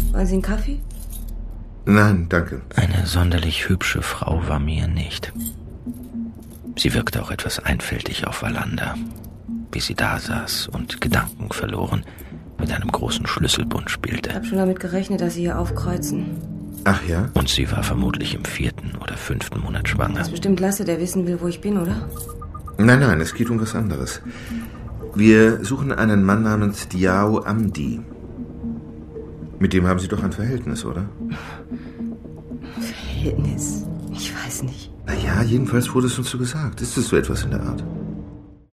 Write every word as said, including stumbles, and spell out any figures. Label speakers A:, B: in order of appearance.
A: Wollen Sie einen Kaffee?
B: Nein, danke.
C: Eine sonderlich hübsche Frau war Mia nicht. Sie wirkte auch etwas einfältig auf Wallander, wie sie da saß und gedankenverloren mit einem großen Schlüsselbund spielte.
A: Ich habe schon damit gerechnet, dass Sie hier aufkreuzen.
B: Ach ja?
C: Und sie war vermutlich im vierten oder fünften Monat schwanger.
A: Das ist bestimmt Lasse, der wissen will, wo ich bin, oder?
B: Nein, nein, es geht um was anderes. Wir suchen einen Mann namens Diao Amdi. Mit dem haben Sie doch ein Verhältnis, oder?
A: Verhältnis? Ich weiß nicht.
B: Na ja, jedenfalls wurde es uns so gesagt. Ist es so etwas in der Art?